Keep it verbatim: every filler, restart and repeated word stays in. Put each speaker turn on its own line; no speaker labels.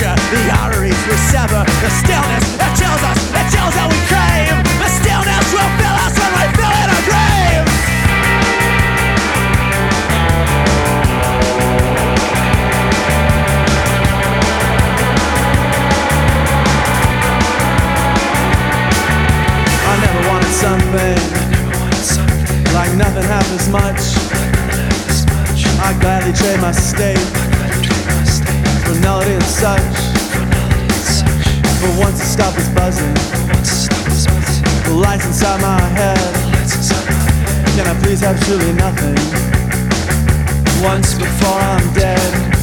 fracture, the arteries we sever. The stillness, it chills us, it chills that we crave. The stillness will fill us when we fill in our graves. I never wanted something like nothing half as much. I'd gladly trade my state for melody and such. But once the stuff is buzzing, the lights inside my head, can I please have truly nothing once before I'm dead?